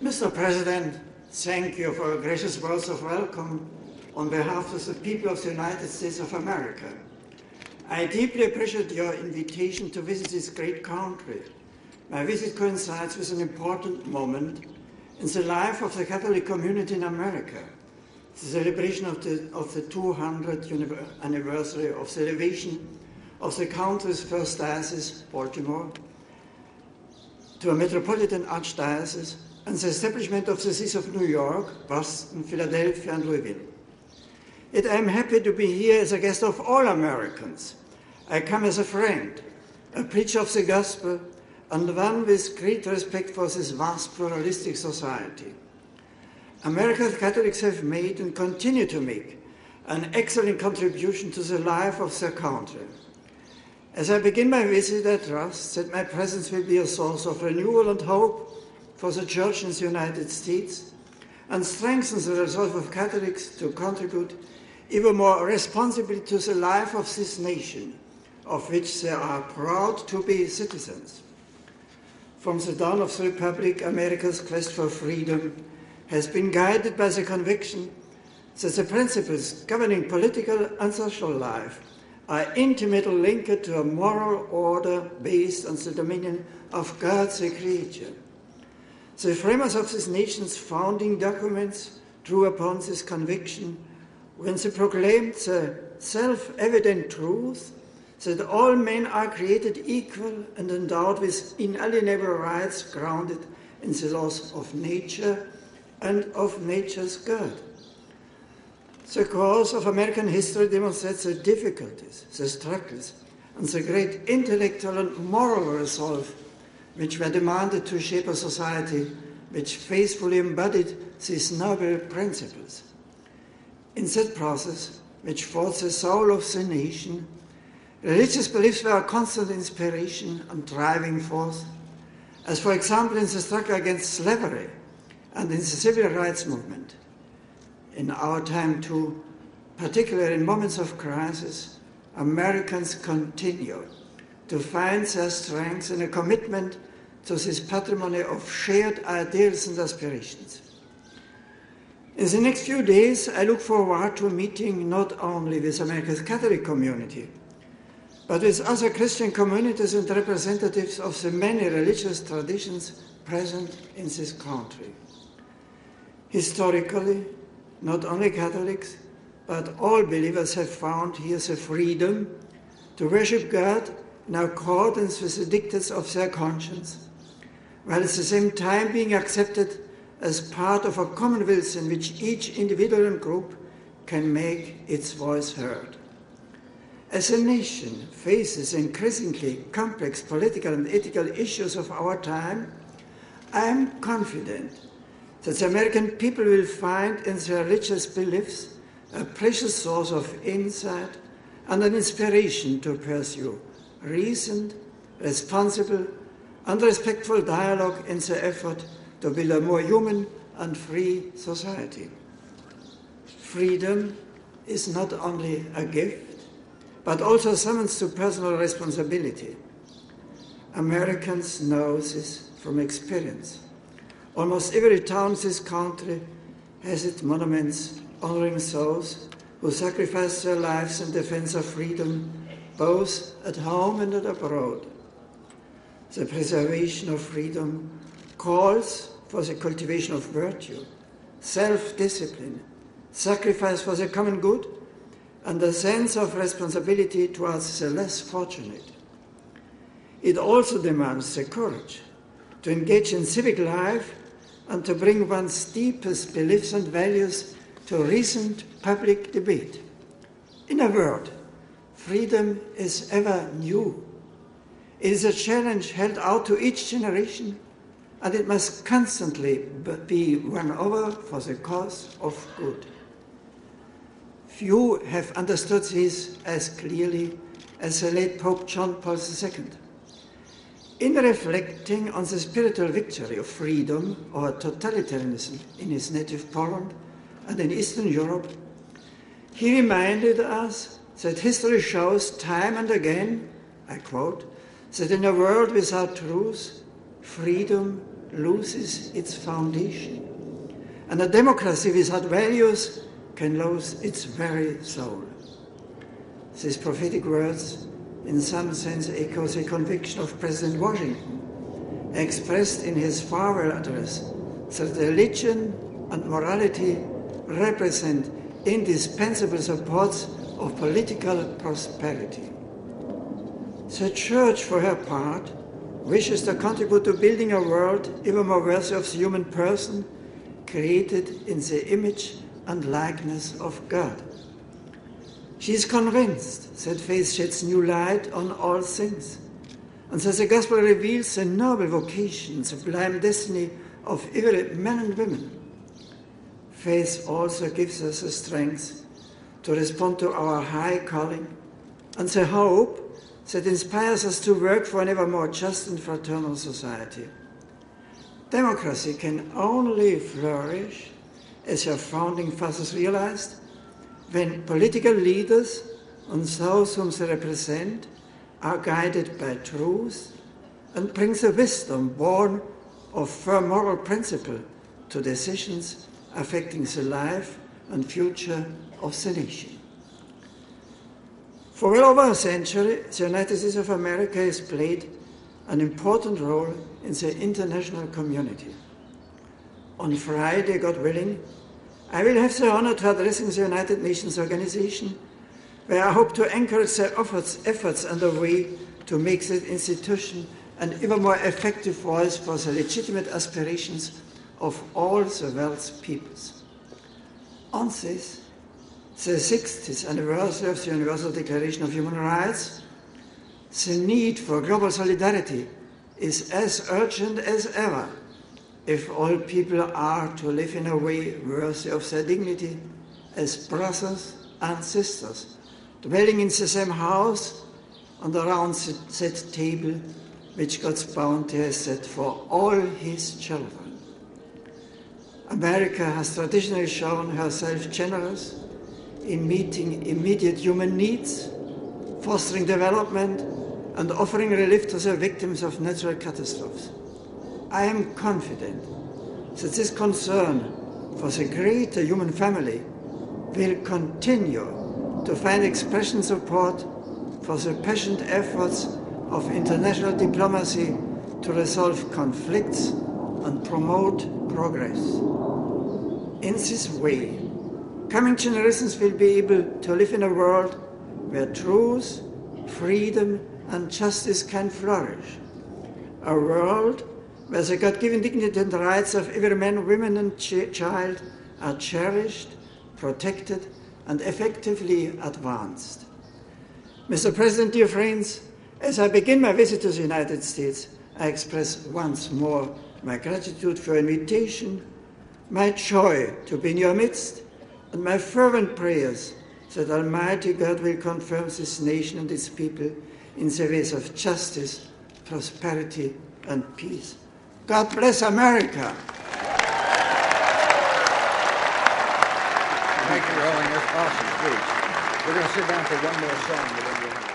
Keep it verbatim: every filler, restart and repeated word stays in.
Mister President, thank you for gracious words of welcome on behalf of the people of the United States of America. I deeply appreciate your invitation to visit this great country. My visit coincides with an important moment in the life of the Catholic community in America, the celebration of the, of the two hundredth anniversary of the elevation of the country's first diocese, Baltimore, to a metropolitan archdiocese, and the establishment of the sees of New York, Boston, Philadelphia, and Louisville. Yet I am happy to be here as a guest of all Americans. I come as a friend, a preacher of the gospel, and one with great respect for this vast pluralistic society. America's Catholics have made and continue to make an excellent contribution to the life of their country. As I begin my visit, I trust that my presence will be a source of renewal and hope for the Church in the United States and strengthens the resolve of Catholics to contribute even more responsibly to the life of this nation, of which they are proud to be citizens. From the dawn of the Republic, America's quest for freedom has been guided by the conviction that the principles governing political and social life are intimately linked to a moral order based on the dominion of God the Creator. The framers of this nation's founding documents drew upon this conviction when they proclaimed the self-evident truth that all men are created equal and endowed with inalienable rights grounded in the laws of nature and of nature's God. The course of American history demonstrates the difficulties, the struggles, and the great intellectual and moral resolve which were demanded to shape a society which faithfully embodied these noble principles. In that process, which forged the soul of the nation, religious beliefs were a constant inspiration and driving force, as for example in the struggle against slavery and in the civil rights movement. In our time too, particularly in moments of crisis, Americans continue to find their strength in a commitment to this patrimony of shared ideals and aspirations. In the next few days, I look forward to meeting not only with America's Catholic community, but with other Christian communities and representatives of the many religious traditions present in this country. Historically, not only Catholics, but all believers have found here the freedom to worship God in accordance with the dictates of their conscience, while at the same time being accepted as part of a commonwealth in which each individual and group can make its voice heard. As a nation faces increasingly complex political and ethical issues of our time, I am confident that the American people will find in their religious beliefs a precious source of insight and an inspiration to pursue reasoned, responsible, and respectful dialogue in the effort to build a more human and free society. Freedom is not only a gift, but also summons to personal responsibility. Americans know this from experience. Almost every town in this country has its monuments honoring those who sacrificed their lives in defense of freedom, both at home and abroad. The preservation of freedom calls for the cultivation of virtue, self-discipline, sacrifice for the common good, and a sense of responsibility towards the less fortunate. It also demands the courage to engage in civic life and to bring one's deepest beliefs and values to recent public debate. In a word, freedom is ever new. It is a challenge held out to each generation, and it must constantly be won over for the cause of good. Few have understood this as clearly as the late Pope John Paul the Second. In reflecting on the spiritual victory of freedom over totalitarianism in his native Poland and in Eastern Europe, he reminded us that history shows time and again, I quote, that in a world without truth, freedom loses its foundation. And a democracy without values can lose its very soul. These prophetic words, in some sense, echo the conviction of President Washington, expressed in his farewell address, that religion and morality represent indispensable supports of political prosperity. The Church, for her part, wishes to contribute to building a world ever more worthy of the human person, created in the image and likeness of God. She is convinced that faith sheds new light on all things, and that the gospel reveals the noble vocation, the sublime destiny of every man and woman. Faith also gives us the strength to respond to our high calling and the hope that inspires us to work for an ever more just and fraternal society. Democracy can only flourish, as our founding fathers realized, when political leaders and those whom they represent are guided by truth and bring the wisdom born of firm moral principle to decisions affecting the life and future of the nation. For well over a century, the United States of America has played an important role in the international community. On Friday, God willing, I will have the honor to address the United Nations Organization, where I hope to encourage their efforts, efforts underway to make that institution an ever more effective voice for the legitimate aspirations of all the world's peoples. On this, the sixtieth anniversary of the Universal Declaration of Human Rights, the need for global solidarity is as urgent as ever if all people are to live in a way worthy of their dignity as brothers and sisters, dwelling in the same house and around that table which God's bounty has set for all his children. America has traditionally shown herself generous in meeting immediate human needs, fostering development, and offering relief to the victims of natural catastrophes. I am confident that this concern for the greater human family will continue to find expression support for the passionate efforts of international diplomacy to resolve conflicts and promote progress. In this way, coming generations will be able to live in a world where truth, freedom, and justice can flourish. A world where the God-given dignity and rights of every man, woman, and ch- child are cherished, protected, and effectively advanced. Mister President, dear friends, as I begin my visit to the United States, I express once more my gratitude for your invitation, my joy to be in your midst, and my fervent prayers that Almighty God will confirm this nation and its people in the ways of justice, prosperity, and peace. God bless America. Thank you, Holiness. Awesome speech. We're going to sit down for one more song.